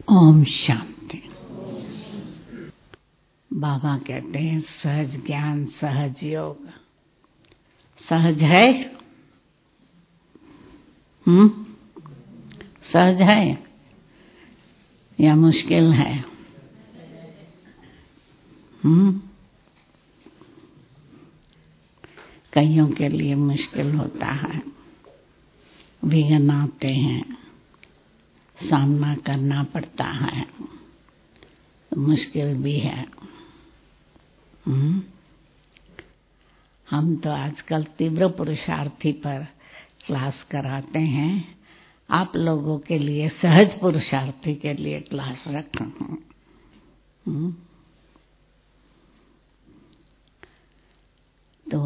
ओम शांति। बाबा कहते हैं सहज ज्ञान सहज योग सहज है। सहज है या मुश्किल है? कईयों के लिए मुश्किल होता है, विघ्न आते हैं, सामना करना पड़ता है, मुश्किल भी है। हम तो आजकल तीव्र पुरुषार्थी पर क्लास कराते हैं। आप लोगों के लिए सहज पुरुषार्थी के लिए क्लास रखा हूँ। तो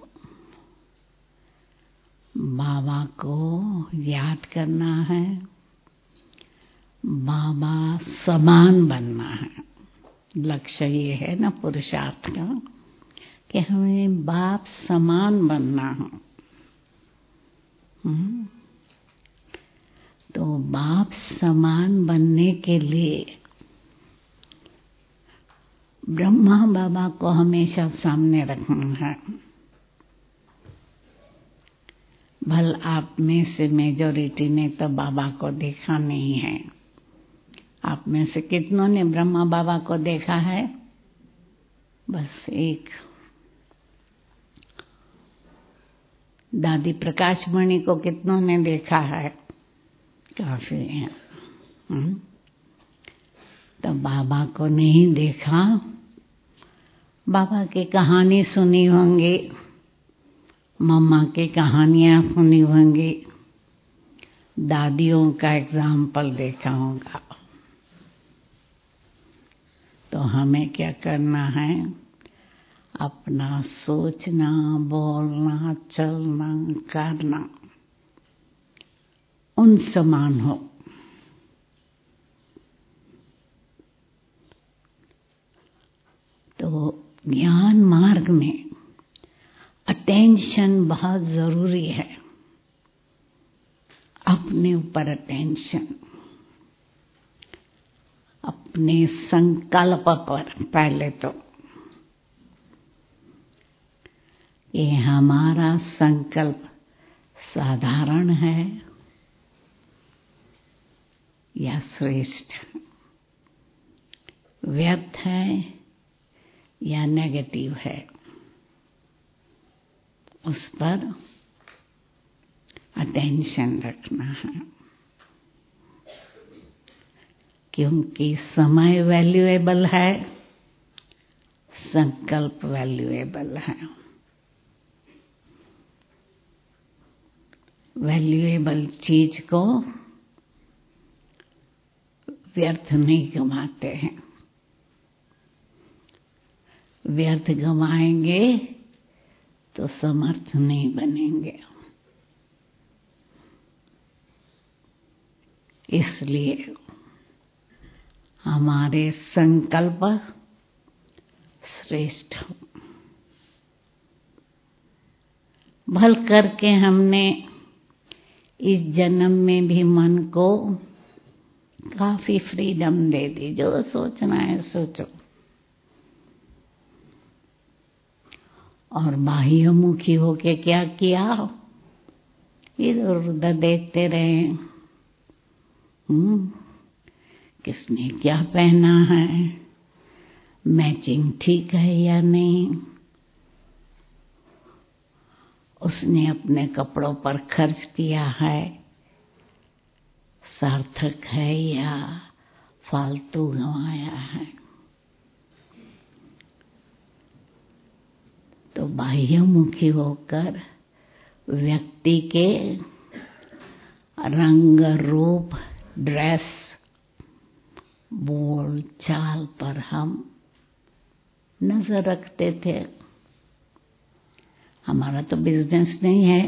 बाबा को याद करना है, बाबा समान बनना है। लक्ष्य ये है ना पुरुषार्थ का कि हमें बाप समान बनना हो। तो बाप समान बनने के लिए ब्रह्मा बाबा को हमेशा सामने रखना है। भल आप में से मेजॉरिटी ने तो बाबा को देखा नहीं है। आप में से कितनों ने ब्रह्मा बाबा को देखा है? बस एक। दादी प्रकाशमणि को कितनों ने देखा है? काफी है। तो बाबा को नहीं देखा, बाबा की कहानी सुनी होंगी, मम्मा की कहानियां सुनी होंगी, दादियों का एग्जाम्पल देखा होगा। तो हमें क्या करना है? अपना सोचना, बोलना, चलना, करना उन समान हो। तो ज्ञान मार्ग में अटेंशन बहुत जरूरी है। अपने ऊपर अटेंशन, अपने संकल्प पर पहले तो। ये हमारा संकल्प साधारण है या श्रेष्ठ, व्यर्थ है या नेगेटिव है, उस पर अटेंशन रखना है। क्योंकि समय वैल्यूएबल है, संकल्प वैल्यूएबल है। वैल्यूएबल चीज को व्यर्थ नहीं गंवाते हैं। व्यर्थ गंवाएंगे तो समर्थ नहीं बनेंगे। इसलिए हमारे संकल्प श्रेष्ठ हो। भल करके हमने इस जन्म में भी मन को काफी फ्रीडम दे दी, जो सोचना है सोचो। और बाह्यमुखी होके क्या किया? इधर उधर देखते रहे, किसने क्या पहना है, मैचिंग ठीक है या नहीं, उसने अपने कपड़ों पर खर्च किया है, सार्थक है या फालतू गंवाया है। तो बाह्यमुखी होकर व्यक्ति के रंग रूप ड्रेस बोल चाल पर हम नजर रखते थे। हमारा तो बिजनेस नहीं है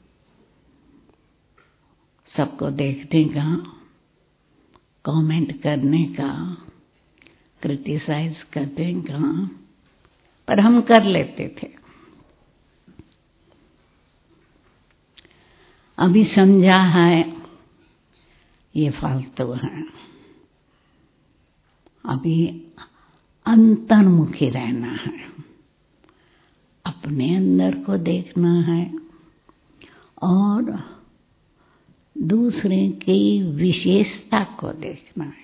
सबको देखने का, कमेंट करने का, क्रिटिसाइज करने का, पर हम कर लेते थे। अभी समझा है ये फालतू है, अभी अंतर्मुखी रहना है, अपने अंदर को देखना है और दूसरे की विशेषता को देखना है।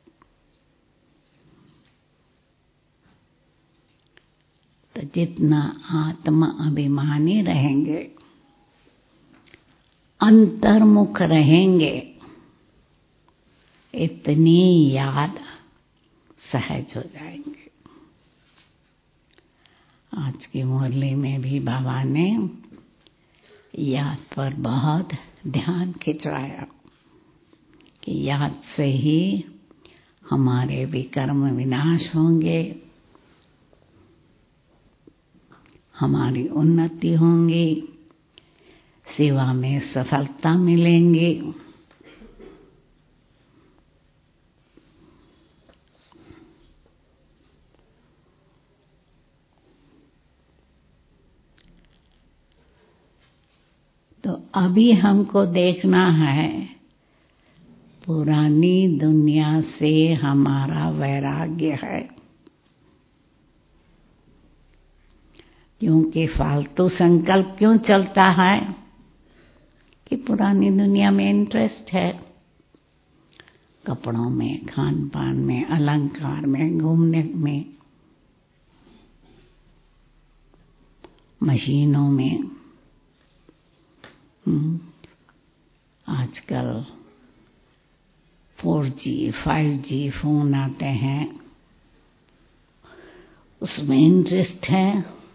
तो जितना आत्मा अभिमानी रहेंगे, अंतर्मुख रहेंगे, इतनी याद सहज हो जाएंगे। आज की मुरली में भी बाबा ने याद पर बहुत ध्यान खिंचवाया कि याद से ही हमारे विकर्म विनाश होंगे, हमारी उन्नति होंगी, सेवा में सफलता मिलेंगी। तो अभी हमको देखना है पुरानी दुनिया से हमारा वैराग्य है, क्योंकि फालतू संकल्प क्यों चलता है कि पुरानी दुनिया में इंटरेस्ट है, कपड़ों में, खान पान में, अलंकार में, घूमने में, मशीनों में। आजकल 4G 5G फोन आते हैं, उसमें इंटरेस्ट है।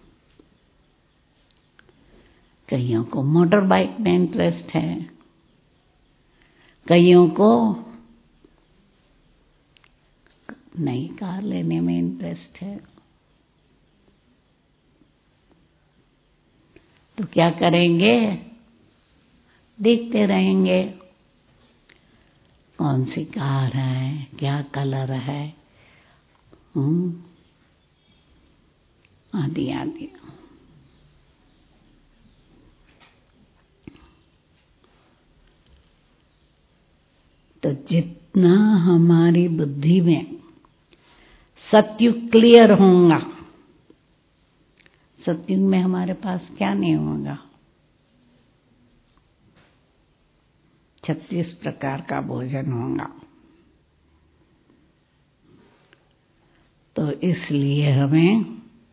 कईयों को मोटर बाइक में इंटरेस्ट है, कईयों को नई कार लेने में इंटरेस्ट है। तो क्या करेंगे? देखते रहेंगे कौन सी कार है, क्या कलर है, आदि आदि। तो जितना हमारी बुद्धि में सत्युग क्लियर होगा, सत्युग में हमारे पास क्या नहीं होगा? 36 प्रकार का भोजन होगा। तो इसलिए हमें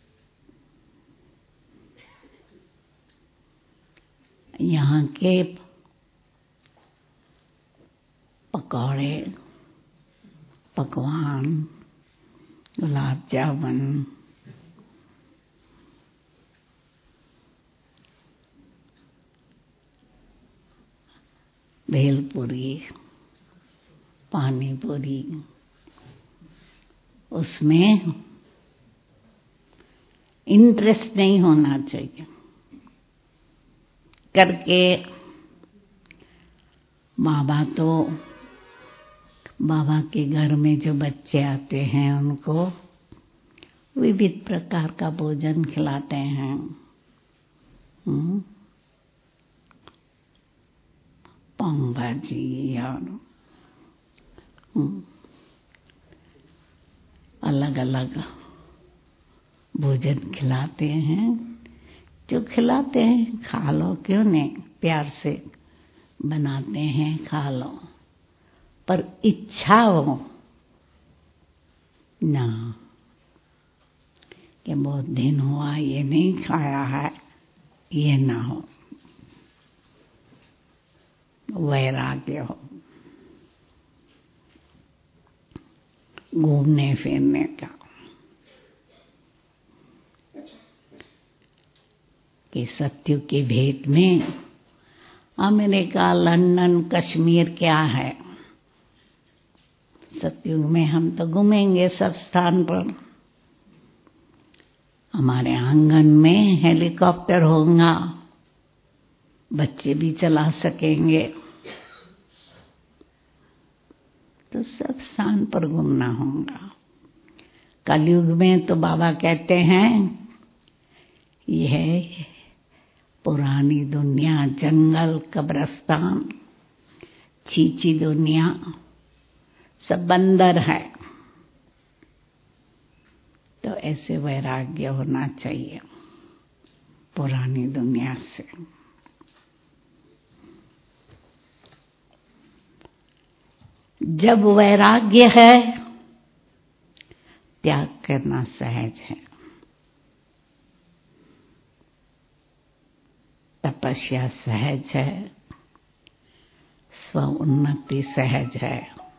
यहाँ के पकौड़े, पकवान, गुलाब जामुन, भेलपुरी, पानी पूरी, उसमें इंटरेस्ट नहीं होना चाहिए। करके बाबा के घर में जो बच्चे आते हैं उनको विविध प्रकार का भोजन खिलाते हैं। पाव भाजी और अलग अलग भोजन खिलाते हैं। जो खिलाते हैं खा लो, क्यों नहीं, प्यार से बनाते हैं, खा लो, पर इच्छा हो ना कि बहुत दिन हुआ ये नहीं खाया है, ये ना हो। वैराग्य हो, घूमने फिरने का, कि सत्युग की भेंट में अमेरिका, लंदन, कश्मीर क्या है। सत्युग में हम तो घूमेंगे सब स्थान पर। हमारे आंगन में हेलीकॉप्टर होगा, बच्चे भी चला सकेंगे। तो सब स्थान पर घूमना होगा। कलयुग में तो बाबा कहते हैं यह पुरानी दुनिया जंगल, कब्रिस्तान, चीची दुनिया, सब बंदर है। ऐसे वैराग्य होना चाहिए पुरानी दुनिया से। जब वैराग्य है, त्याग करना सहज है, तपस्या सहज है, स्व उन्नति सहज है।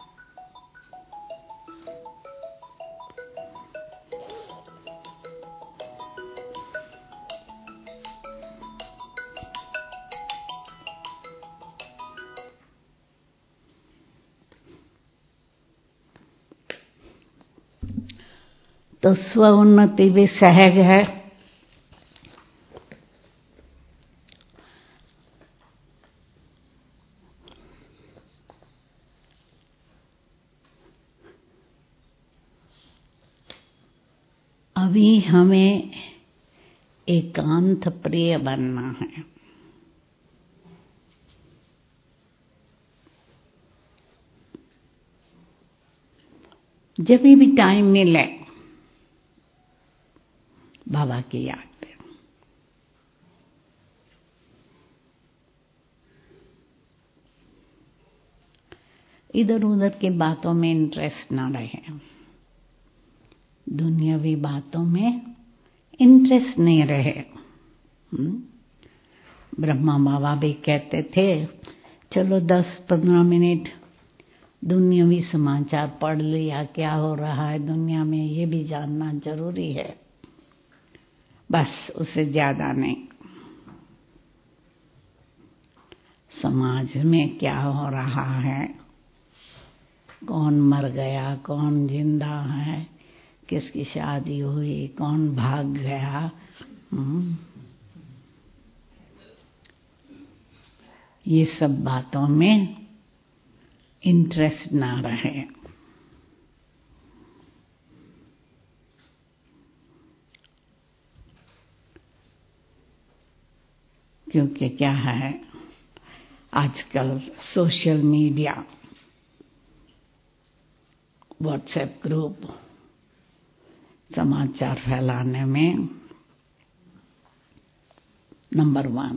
तो स्व उन्नति भी सहज है। अभी हमें एकांत प्रिय बनना है। जब भी टाइम मिले बाबा की याद है। इधर उधर की बातों में इंटरेस्ट ना रहे, दुनियावी बातों में इंटरेस्ट नहीं रहे। ब्रह्मा बाबा भी कहते थे चलो 10-15 मिनट दुनियावी समाचार पढ़ लिया, क्या हो रहा है दुनिया में ये भी जानना जरूरी है, बस उससे ज्यादा नहीं। समाज में क्या हो रहा है, कौन मर गया, कौन जिंदा है, किसकी शादी हुई, कौन भाग गया, ये सब बातों में इंटरेस्ट ना रहे। क्योंकि क्या है, आजकल सोशल मीडिया, व्हाट्सएप ग्रुप समाचार फैलाने में नंबर 1।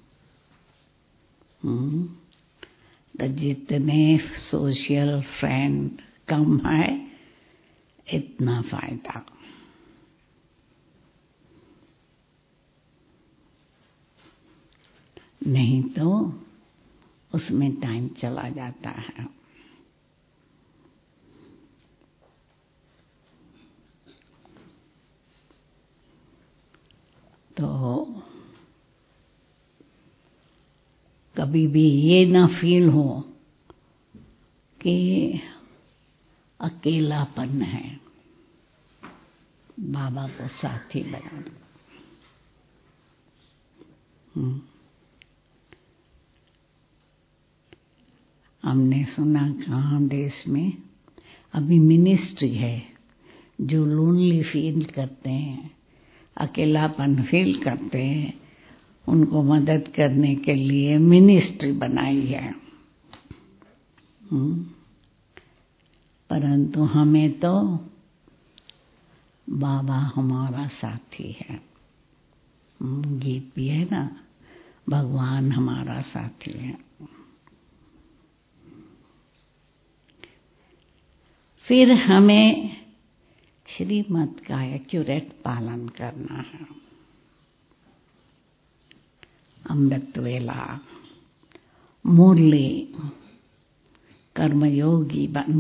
तो जितने सोशल फ्रेंड कम है इतना फायदा। नहीं तो उसमें टाइम चला जाता है। तो कभी भी ये ना फील हो कि अकेलापन है, बाबा को साथी बना। हमने सुना कहाँ देश में अभी मिनिस्ट्री है, जो लोनली फील करते हैं, अकेलापन फील करते हैं, उनको मदद करने के लिए मिनिस्ट्री बनाई है। परंतु हमें तो बाबा हमारा साथी है। गीत भी है ना, भगवान हमारा साथी है। फिर हमें श्रीमत का एक्यूरेट पालन करना है। अमृत वेला, मुरली, कर्मयोगी बन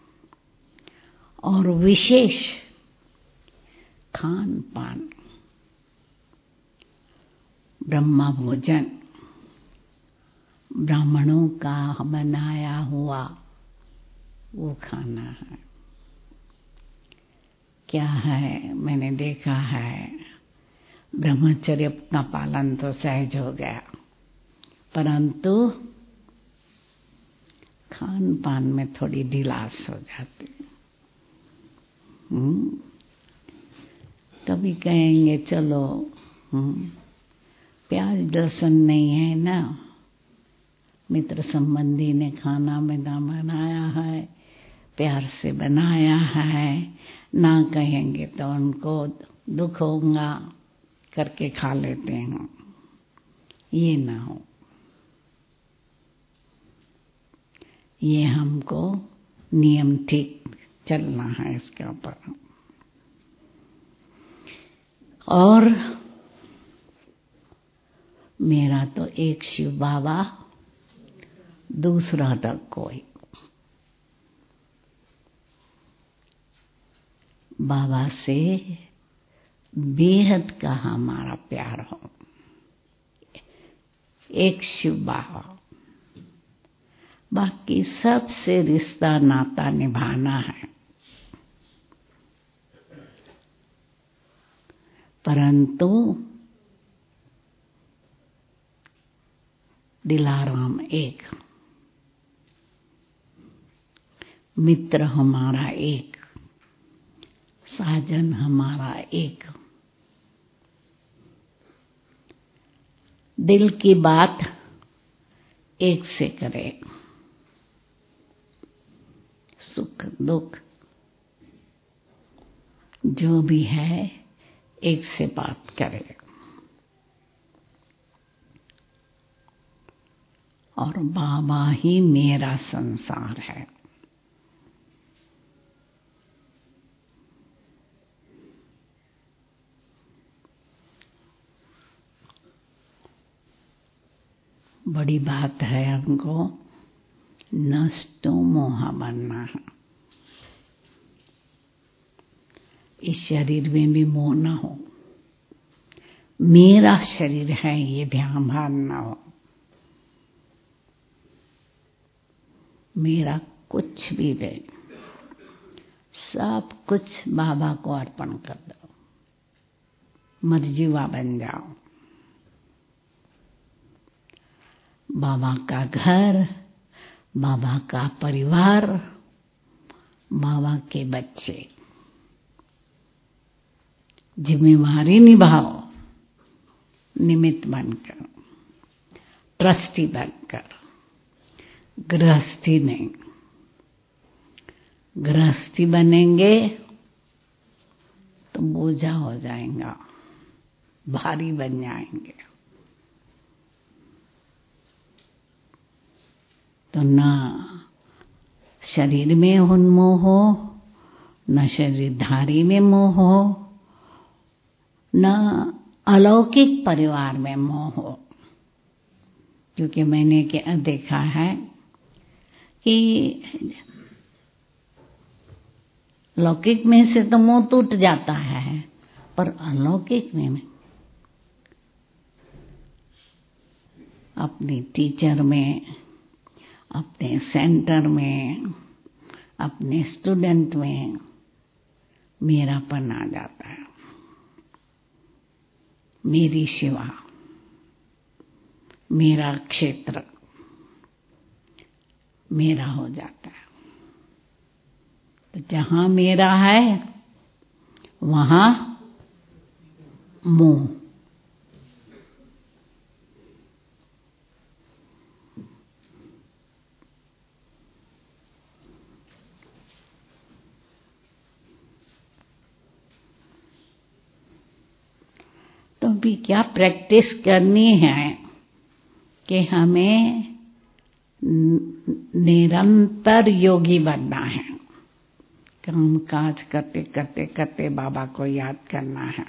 और विशेष खान पान, ब्रह्मा भोजन, ब्राह्मणों का बनाया हुआ वो खाना है। क्या है, मैंने देखा है, ब्रह्मचर्य का पालन तो सहज हो गया, परंतु खान पान में थोड़ी ढिलास हो जाती। कभी कहेंगे चलो प्याज लहसुन नहीं है ना, मित्र संबंधी ने खाना बनाया है, प्यार से बनाया है, ना कहेंगे तो उनको दुख होगा करके खा लेते हैं। ये ना हो, ये हमको नियम ठीक चलना है इसके ऊपर। और मेरा तो एक शिव बाबा, दूसरा तो कोई। बाबा से बेहद का हमारा प्यार हो, एक शिव बाबा, बाकी सबसे रिश्ता नाता निभाना है, परंतु दिलाराम एक, मित्र हमारा एक, साजन हमारा एक। दिल की बात एक से करे, सुख दुख जो भी है एक से बात करे। और बाबा ही मेरा संसार है। बड़ी बात है हमको नष्टो मोह बनना है। इस शरीर में भी मोह न हो, मेरा शरीर है ये ध्यान भान न हो। मेरा कुछ भी नहीं, सब कुछ बाबा को अर्पण कर दो, मर्जीवा बन जाओ। बाबा का घर, बाबा का परिवार, बाबा के बच्चे, जिम्मेवारी निभाओ, निमित्त बनकर, ट्रस्टी बनकर, गृहस्थी नहीं। गृहस्थी बनेंगे तो बोझा हो जाएगा, भारी बन जाएंगे। तो ना शरीर में उन्मोह हो, न शरीरधारी में मोह हो, न अलौकिक परिवार में मोह हो। क्योंकि मैंने क्या देखा है कि लौकिक में से तो मोह टूट जाता है, पर अलौकिक में अपने टीचर में, अपने सेंटर में, अपने स्टूडेंट में मेरापन आ जाता है। मेरी सेवा, मेरा क्षेत्र मेरा हो जाता है। तो जहां मेरा है वहां मोह। तो भी क्या प्रैक्टिस करनी है कि हमें निरंतर योगी बनना है। काम काज करते करते करते बाबा को याद करना है।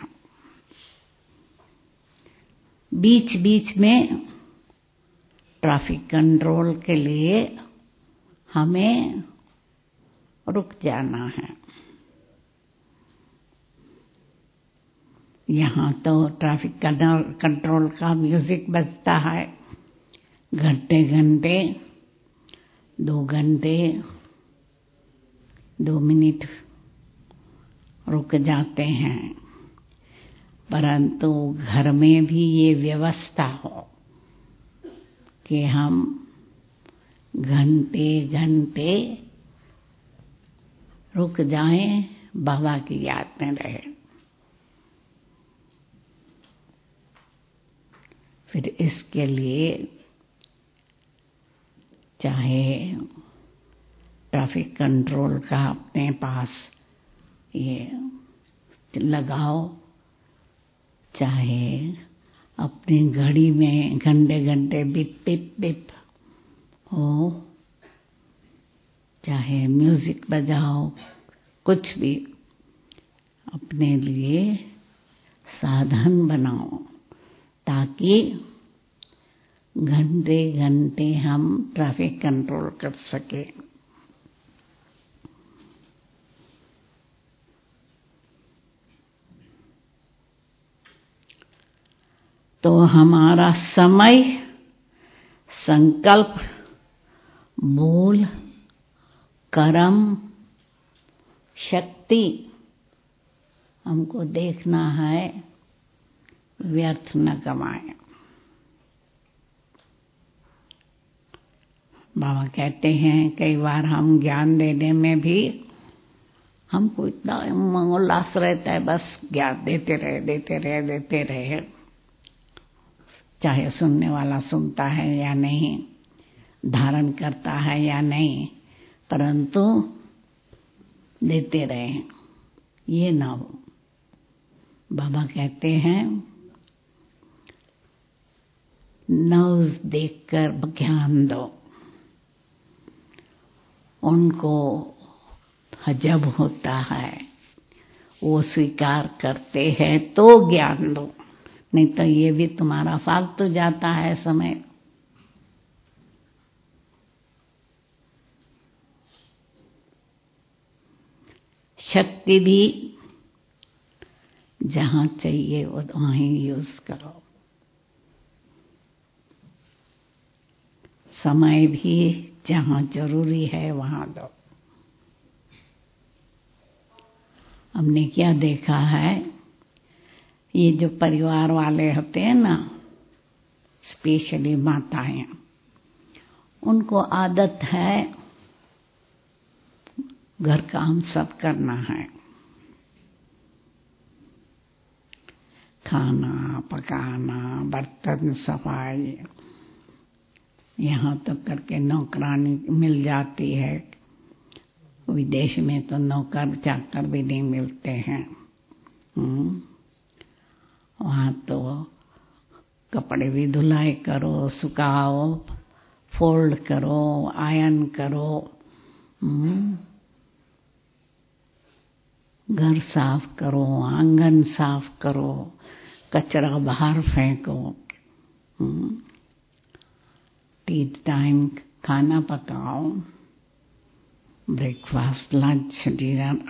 बीच बीच में ट्रैफिक कंट्रोल के लिए हमें रुक जाना है। यहाँ तो ट्रैफिक कंट्रोल का म्यूजिक बजता है, घंटे घंटे, 2 घंटे 2 मिनट रुक जाते हैं। परंतु घर में भी ये व्यवस्था हो कि हम घंटे घंटे रुक जाएं, बाबा की याद में रहे। फिर इसके लिए चाहे ट्रैफिक कंट्रोल का अपने पास ये लगाओ, चाहे अपनी घड़ी में घंटे घंटे बिप बिप बिप हो, चाहे म्यूजिक बजाओ, कुछ भी अपने लिए साधन बनाओ ताकि घंटे घंटे हम ट्रैफिक कंट्रोल कर सके। तो हमारा समय, संकल्प, मूल, कर्म, शक्ति हमको देखना है, व्यर्थ न गवाएं। बाबा कहते हैं कई बार हम ज्ञान देने में भी हमको इतना उल्लास रहता है, बस ज्ञान देते रहे, चाहे सुनने वाला सुनता है या नहीं, धारण करता है या नहीं, परंतु देते रहे, ये ना हो। बाबा कहते हैं नौज देखकर ज्ञान दो, उनको हजम होता है, वो स्वीकार करते हैं तो ज्ञान दो, नहीं तो ये भी तुम्हारा फालतू जाता है समय। शक्ति भी जहाँ चाहिए वो वहीं यूज करो, समय भी जहाँ जरूरी है वहाँ दो। हमने क्या देखा है, ये जो परिवार वाले होते हैं ना, स्पेशली माताएं, उनको आदत है घर काम सब करना है, खाना पकाना, बर्तन सफाई, यहाँ तो करके नौकरानी मिल जाती है। विदेश में तो नौकर चाकर भी नहीं मिलते हैं। वहाँ तो कपड़े भी धुलाई करो, सुखाओ, फोल्ड करो, आयरन करो, घर साफ करो, आंगन साफ करो, कचरा बाहर फेंको, टी टाइम खाना पकाओ, ब्रेकफास्ट, लंच, डिनर।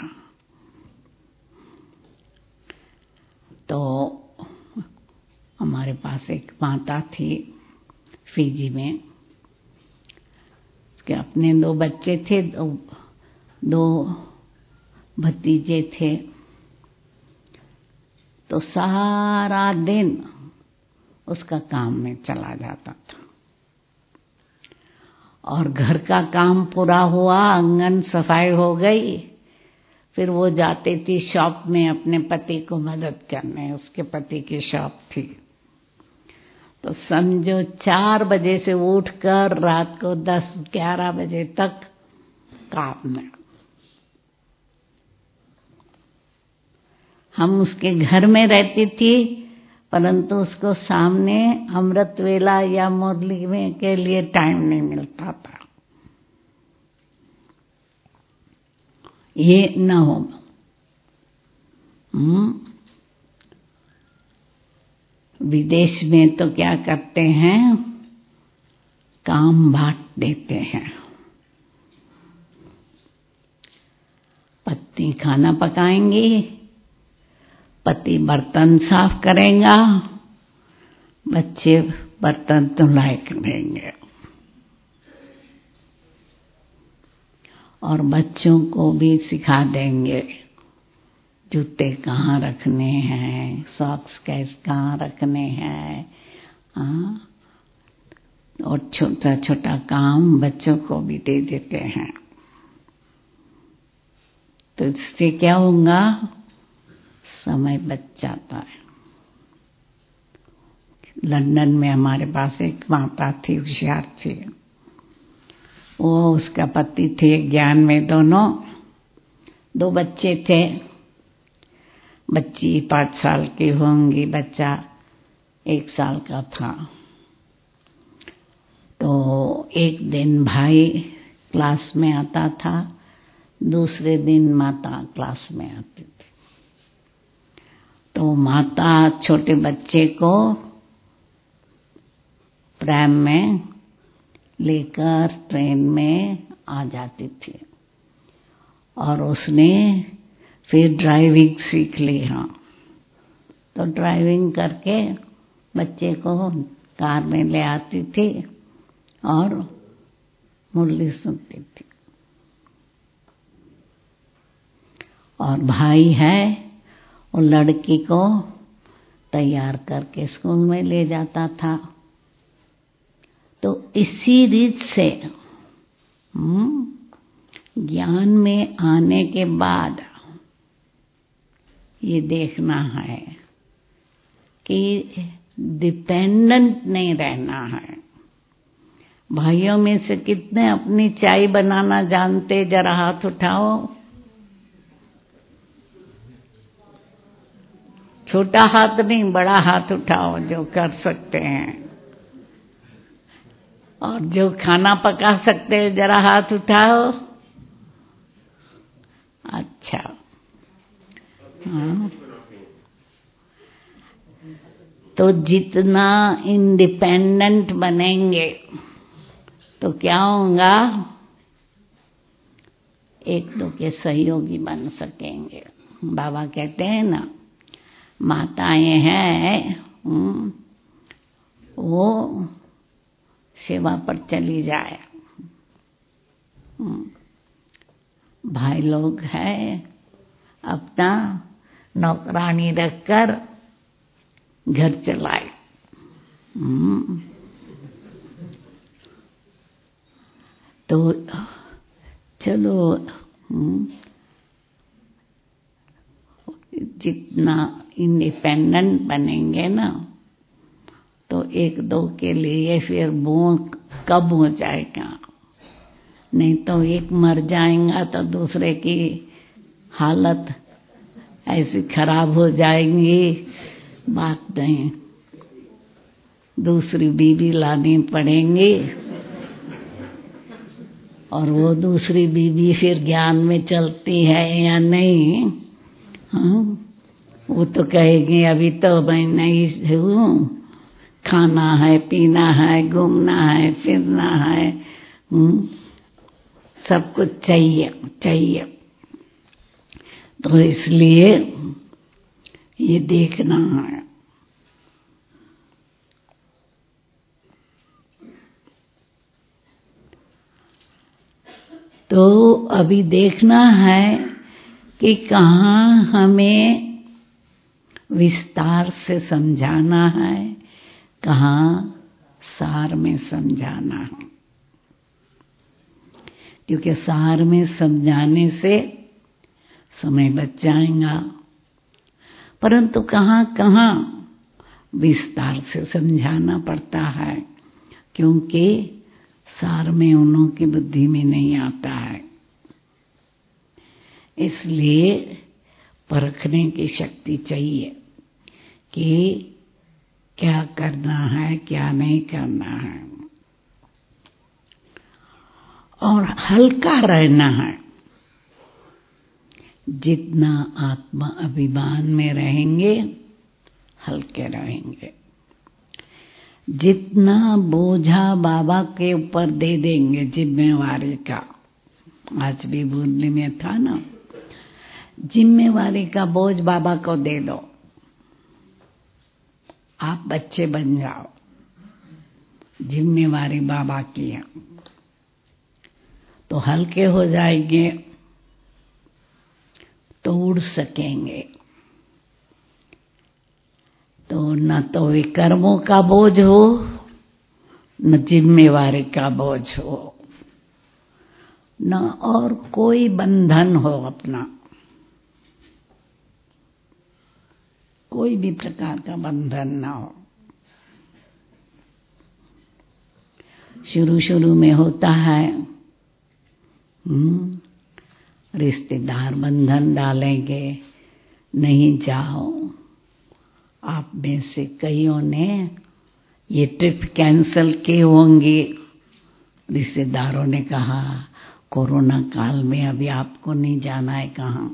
तो हमारे पास एक माता थी फिजी में, उसके अपने 2 बच्चे थे, 2 भतीजे थे। तो सारा दिन उसका काम में चला जाता था और घर का काम पूरा हुआ, आंगन सफाई हो गई, फिर वो जाती थी शॉप में अपने पति को मदद करने। उसके पति की शॉप थी। तो समझो 4 बजे से उठकर रात को 10-11 बजे तक काम में। हम उसके घर में रहती थी, परंतु उसको सामने अमृत वेला या मुरली में के लिए टाइम नहीं मिलता था। ये न हो। विदेश में तो क्या करते हैं, काम बांट देते हैं। पत्नी खाना पकाएंगी, पति बर्तन साफ करेगा, बच्चे बर्तन धुलाई करेंगे और बच्चों को भी सिखा देंगे जूते कहाँ रखने हैं, सॉक्स कैसे कहाँ रखने हैं, और छोटा छोटा काम बच्चों को भी दे देते हैं। तो इससे क्या होगा, समय बच जाता है। लंदन में हमारे पास एक माता थी, होशियार थी। वो उसका पति थे ज्ञान में, दोनों 2 बच्चे थे। बच्ची 5 साल की होंगी, बच्चा 1 साल का था। तो एक दिन भाई क्लास में आता था, दूसरे दिन माता क्लास में आती थी। तो माता छोटे बच्चे को प्रैम में लेकर ट्रेन में आ जाती थी और उसने फिर ड्राइविंग सीख ली। हाँ, तो ड्राइविंग करके बच्चे को कार में ले आती थी और मुरली सुनती थी। और भाई है, वो लड़की को तैयार करके स्कूल में ले जाता था। तो इसी रीत से ज्ञान में आने के बाद ये देखना है कि डिपेंडेंट नहीं रहना है। भाइयों में से कितने अपनी चाय बनाना जानते, जरा हाथ उठाओ। छोटा हाथ नहीं, बड़ा हाथ उठाओ जो कर सकते हैं। और जो खाना पका सकते हैं जरा हाथ उठाओ। अच्छा, हाँ। तो जितना इंडिपेंडेंट बनेंगे तो क्या होगा, एक दो के सहयोगी बन सकेंगे। बाबा कहते हैं ना, माताएं हैं वो सेवा पर चली जाए, भाई लोग हैं अपना नौकरानी रखकर घर चलाए। तो चलो, जितना इंडिपेंडेंट बनेंगे ना, तो एक दो के लिए फिर बोझ कब हो जाएगा। नहीं तो एक मर जाएगा तो दूसरे की हालत ऐसी खराब हो जाएगी, बात नहीं। दूसरी बीवी लानी पड़ेंगी और वो दूसरी बीवी फिर ज्ञान में चलती है या नहीं। हाँ, वो तो कहेगी अभी तो मैं नहीं हूँ, खाना है, पीना है, घूमना है, फिरना है, सब कुछ चाहिए चाहिए। तो इसलिए ये देखना है। तो अभी देखना है कि कहाँ हमें विस्तार से समझाना है, कहाँ सार में समझाना है। क्योंकि सार में समझाने से समय बच जाएगा, परंतु कहाँ कहाँ विस्तार से समझाना पड़ता है, क्योंकि सार में उन्हों की बुद्धि में नहीं आता है। इसलिए परखने की शक्ति चाहिए कि क्या करना है, क्या नहीं करना है, और हल्का रहना है। जितना आत्मा अभिमान में रहेंगे, हल्के रहेंगे। जितना बोझा बाबा के ऊपर दे देंगे जिम्मेवारी का, आज भी बोलने में था ना, जिम्मेवारी का बोझ बाबा को दे दो, आप बच्चे बन जाओ, जिम्मेवारी बाबा की है, तो हल्के हो जाएंगे, तो उड़ सकेंगे। तो न तो विकर्मों का बोझ हो, न जिम्मेवारी का बोझ हो, न और कोई बंधन हो, अपना कोई भी प्रकार का बंधन ना हो। शुरू शुरू में होता है, रिश्तेदार बंधन डालेंगे, नहीं जाओ। आप में से कईयों ने ये ट्रिप कैंसल किए होंगे। रिश्तेदारों ने कहा कोरोना काल में अभी आपको नहीं जाना है कहाँ।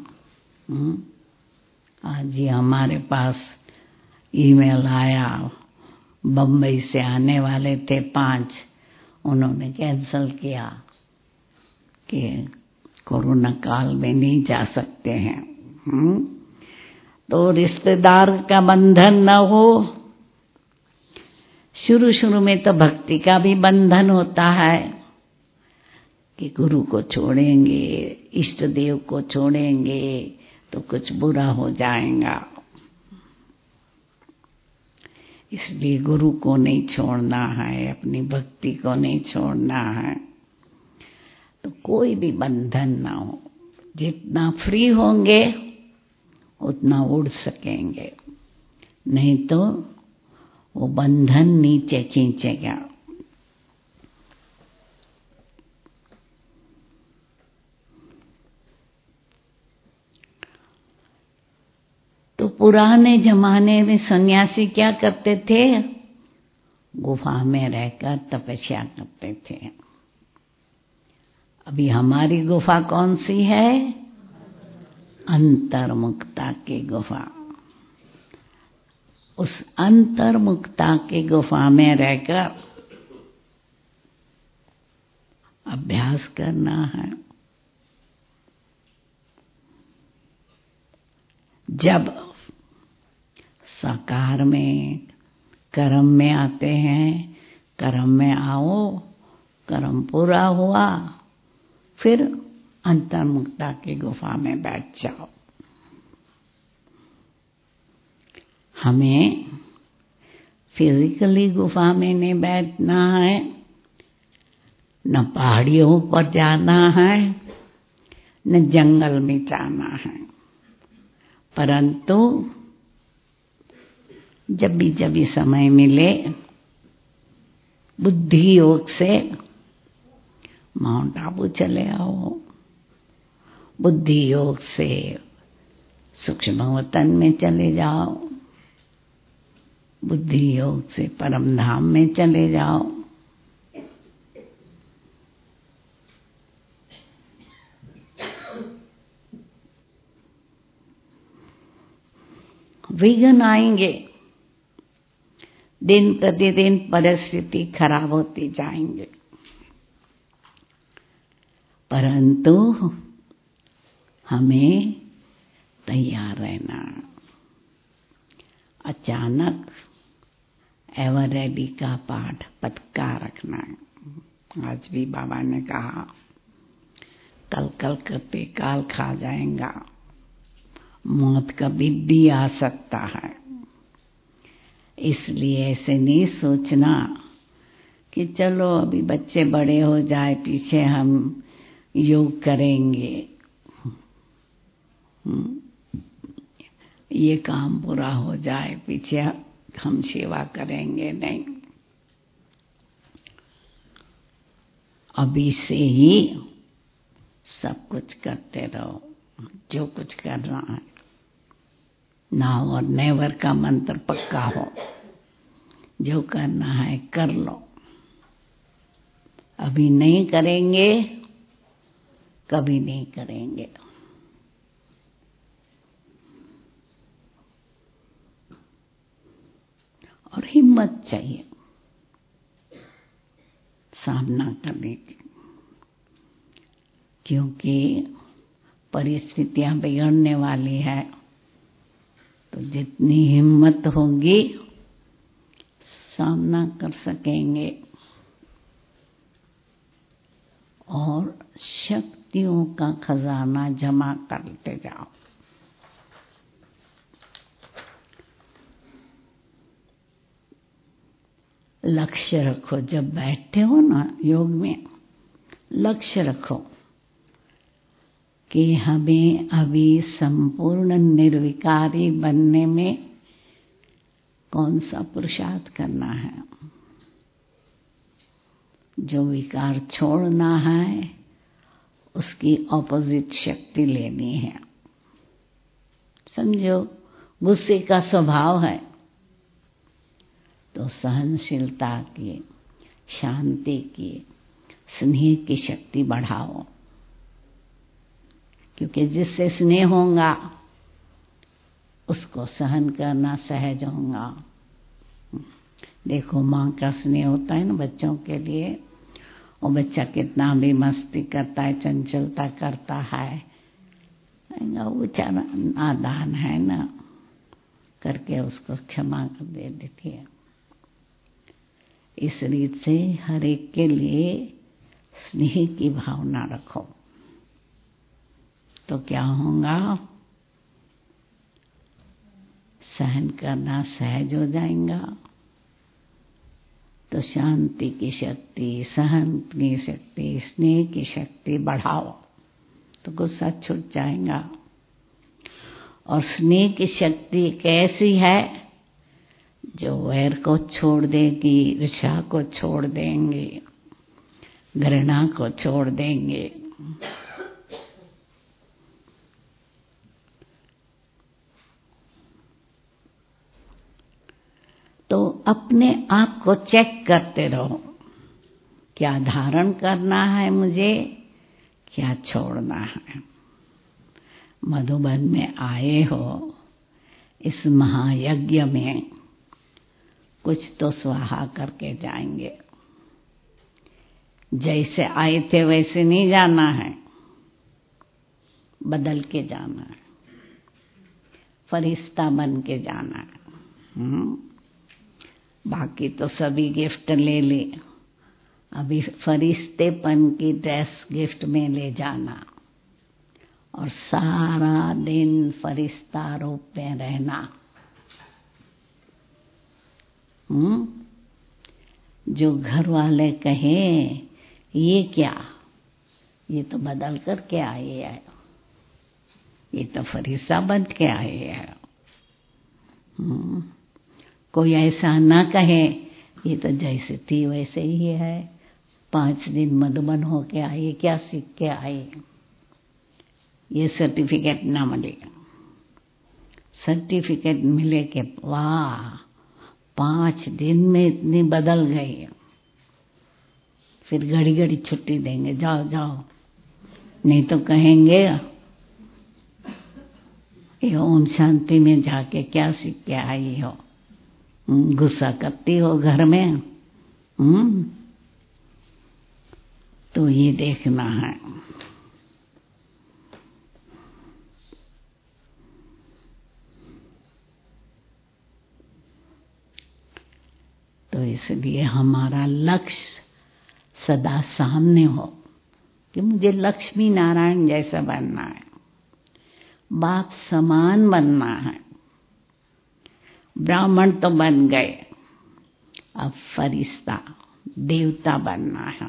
आज ही हमारे पास ईमेल आया, बम्बई से आने वाले थे 5, उन्होंने कैंसल किया कि कोरोना काल में नहीं जा सकते हैं। तो रिश्तेदार का बंधन न हो। शुरू शुरू में तो भक्ति का भी बंधन होता है कि गुरु को छोड़ेंगे, इष्ट देव को छोड़ेंगे तो कुछ बुरा हो जाएगा, इसलिए गुरु को नहीं छोड़ना है, अपनी भक्ति को नहीं छोड़ना है। तो कोई भी बंधन ना हो। जितना फ्री होंगे उतना उड़ सकेंगे, नहीं तो वो बंधन नीचे खींचेगा। तो पुराने जमाने में सन्यासी क्या करते थे? गुफा में रहकर तपस्या करते थे। अभी हमारी गुफा कौन सी है? अंतर्मुक्ता की गुफा। उस अंतर्मुक्ता की गुफा में रहकर अभ्यास करना है। जब साकार में कर्म में आते हैं, कर्म में आओ, कर्म पूरा हुआ, फिर अंतर्मुक्ता की गुफा में बैठ जाओ। हमें फिजिकली गुफा में नहीं बैठना है, न पहाड़ियों पर जाना है, न जंगल में जाना है, परंतु जब भी समय मिले बुद्धि योग से माउंट आबू चले आओ, बुद्धि योग से सूक्ष्म वतन में चले जाओ, बुद्धि योग से परम धाम में चले जाओ। विघ्न आएंगे, दिन प्रतिदिन परिस्थिति खराब होती जाएंगे, परंतु हमें तैयार रहना। अचानक एवर रेडी का पाठ पक्का रखना। आज भी बाबा ने कहा कल कल करते काल खा जाएगा, मौत कभी भी आ सकता है। इसलिए ऐसे नहीं सोचना कि चलो अभी बच्चे बड़े हो जाए, पीछे हम योग करेंगे, ये काम पूरा हो जाए, पीछे हम सेवा करेंगे। नहीं, अभी से ही सब कुछ करते रहो, जो कुछ करना है। नाउ और नेवर का मंत्र पक्का हो, जो करना है कर लो। अभी नहीं करेंगे, कभी नहीं करेंगे। और हिम्मत चाहिए सामना करने की, क्योंकि परिस्थितियां बिगड़ने वाली है। तो जितनी हिम्मत होगी सामना कर सकेंगे और शक्तियों का खजाना जमा करते जाओ। लक्ष्य रखो, जब बैठते हो ना योग में, लक्ष्य रखो कि हमें अभी संपूर्ण निर्विकारी बनने में कौन सा पुरुषार्थ करना है। जो विकार छोड़ना है उसकी ऑपोजिट शक्ति लेनी है। समझो गुस्से का स्वभाव है तो सहनशीलता की, शांति की, स्नेह की शक्ति बढ़ाओ, क्योंकि जिससे स्नेह होगा उसको सहन करना सहज होगा। देखो माँ का स्नेह होता है ना बच्चों के लिए, वो बच्चा कितना भी मस्ती करता है, चंचलता करता है, वो बेचारा नादान है ना, करके उसको क्षमा कर दे देती है। इस रीत से हर एक के लिए स्नेह की भावना रखो तो क्या होगा, सहन करना सहज हो जाएगा। तो शांति की शक्ति, सहन की शक्ति, स्नेह की शक्ति बढ़ाओ तो गुस्सा छूट जाएगा। और स्नेह की शक्ति कैसी है, जो वैर को छोड़ देगी, ईर्ष्या को छोड़ देंगे, घृणा को छोड़ देंगे। तो अपने आप को चेक करते रहो, क्या धारण करना है मुझे, क्या छोड़ना है। मधुबन में आए हो, इस महायज्ञ में कुछ तो स्वाहा करके जाएंगे। जैसे आए थे वैसे नहीं जाना है, बदल के जाना है, फरिश्ता बन के जाना है। बाकी तो सभी गिफ्ट ले ले, अभी फरिश्तेपन की ड्रेस गिफ्ट में ले जाना और सारा दिन फरिश्ता रूप में रहना। जो घर वाले कहे ये क्या, ये तो बदल कर के आए है, ये तो फरिश्ता बन के आए है। कोई ऐसा ना कहे ये तो जैसे थी वैसे ही है, 5 दिन मधुबन होके आए, क्या सीख के आए, ये सर्टिफिकेट ना मिले। सर्टिफिकेट मिले के वाह 5 दिन में इतनी बदल गई, फिर घड़ी घड़ी छुट्टी देंगे, जाओ जाओ, नहीं तो कहेंगे ये ओम शांति में जाके क्या सीख के आई हो, गुस्सा करती हो घर में। तो ये देखना है। तो इसलिए हमारा लक्ष्य सदा सामने हो कि मुझे लक्ष्मी नारायण जैसा बनना है, बाप समान बनना है। ब्राह्मण तो बन गए, अब फरिश्ता देवता बनना है,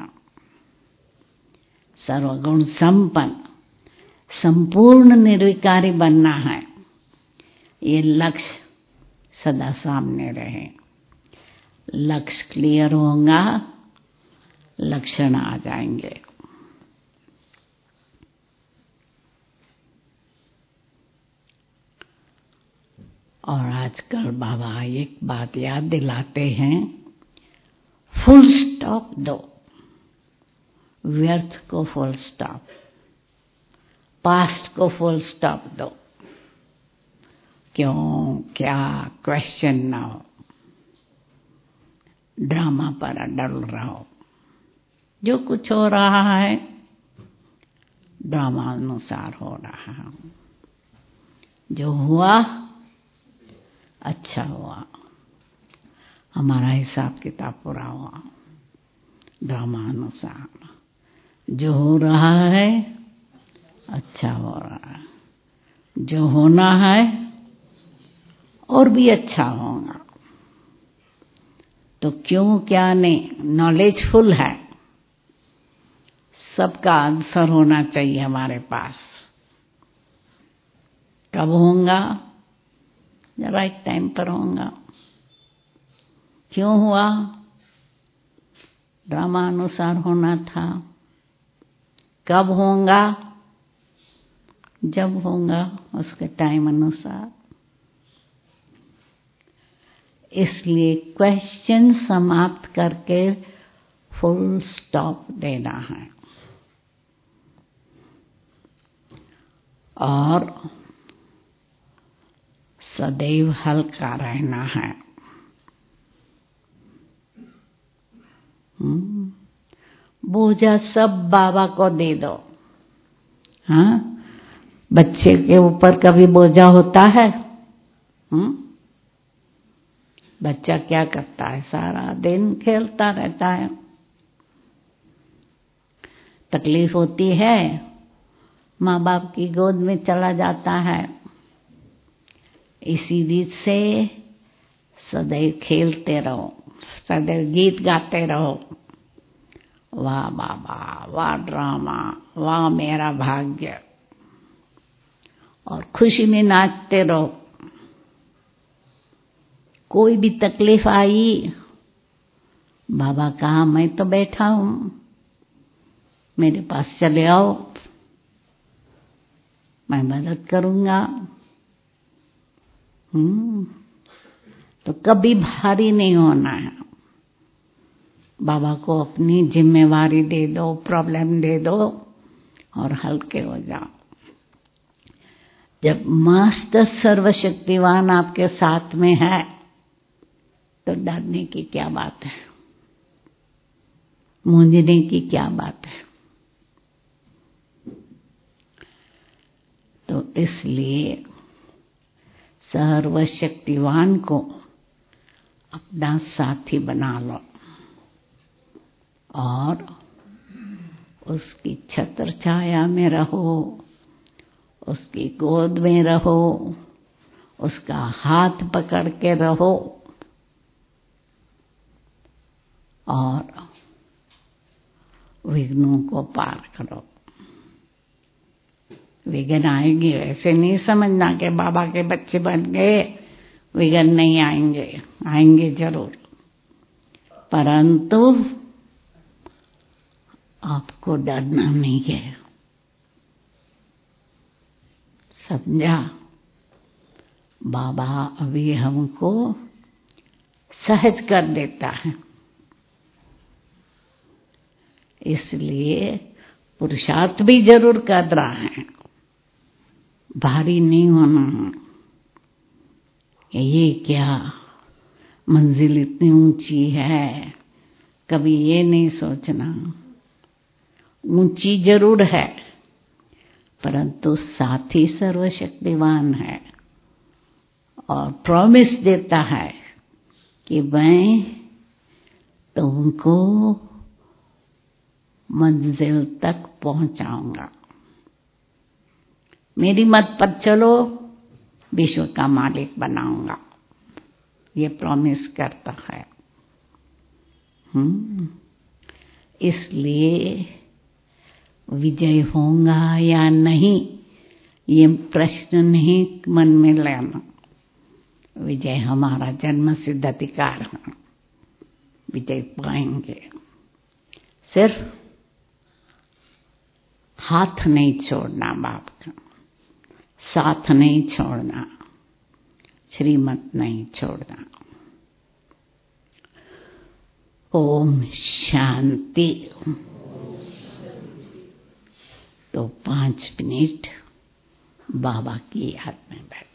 सर्वगुण संपन्न संपूर्ण निर्विकारी बनना है। ये लक्ष्य सदा सामने रहे। लक्ष्य क्लियर होगा, लक्षण आ जाएंगे। और आजकल बाबा एक बात याद दिलाते हैं, फुल स्टॉप दो, व्यर्थ को फुल स्टॉप, पास्ट को फुल स्टॉप दो। क्यों क्या क्वेश्चन ना हो, ड्रामा पर अड़ल रहो। जो कुछ हो रहा है ड्रामा अनुसार हो रहा है, जो हुआ अच्छा हुआ, हमारा हिसाब किताब पूरा हुआ, ड्रामा अनुसार। जो हो रहा है अच्छा हो रहा है, जो होना है और भी अच्छा होगा। तो क्यों क्या नहीं, नॉलेजफुल है, सबका आंसर होना चाहिए हमारे पास। कब होगा, राइट टाइम पर होगा। क्यों हुआ, ड्रामा अनुसार होना था। कब होगा, जब होगा उसके टाइम अनुसार। इसलिए क्वेश्चन समाप्त करके फुल स्टॉप देना है और सदैव हल्का रहना है। बोझा सब बाबा को दे दो। हाँ, बच्चे के ऊपर कभी बोझा होता है? बच्चा क्या करता है? सारा दिन खेलता रहता है। तकलीफ होती है, माँ बाप की गोद में चला जाता है। इसी रीत से सदैव खेलते रहो, सदैव गीत गाते रहो। वाह बाबा, वाह ड्रामा, वाह मेरा भाग्य, और खुशी में नाचते रहो। कोई भी तकलीफ आई, बाबा कहा मैं तो बैठा हूं, मेरे पास चले आओ, मैं मदद करूंगा। तो कभी भारी नहीं होना है। बाबा को अपनी जिम्मेवारी दे दो, प्रॉब्लम दे दो और हल्के हो जाओ। जब मास्टर सर्वशक्तिवान आपके साथ में है तो डरने की क्या बात है, मूंझने की क्या बात है। तो इसलिए सर्वशक्तिवान को अपना साथी बना लो और उसकी छत्र छाया में रहो, उसकी गोद में रहो, उसका हाथ पकड़ के रहो और विघ्नों को पार करो। विघ्न आएंगे, ऐसे नहीं समझना कि बाबा के बच्चे बन गए विघ्न नहीं आएंगे, आएंगे जरूर, परंतु आपको डरना नहीं है। समझा? बाबा अभी हमको सहज कर देता है, इसलिए पुरुषार्थ भी जरूर कर रहा है, भारी नहीं होना। ये क्या मंजिल इतनी ऊंची है, कभी ये नहीं सोचना। ऊंची जरूर है, परंतु साथी सर्वशक्तिवान है और प्रॉमिस देता है कि मैं तुमको मंजिल तक पहुंचाऊंगा। मेरी मत पर चलो, विश्व का मालिक बनाऊंगा, ये प्रॉमिस करता है। इसलिए विजय होगा या नहीं ये प्रश्न नहीं मन में लेना। विजय हमारा जन्म सिद्ध अधिकार है, विजय पाएंगे। सिर्फ हाथ नहीं छोड़ना बाप का, साथ नहीं छोड़ना, श्रीमत नहीं छोड़ना। ओम शांति। तो 5 मिनट बाबा की याद में बैठ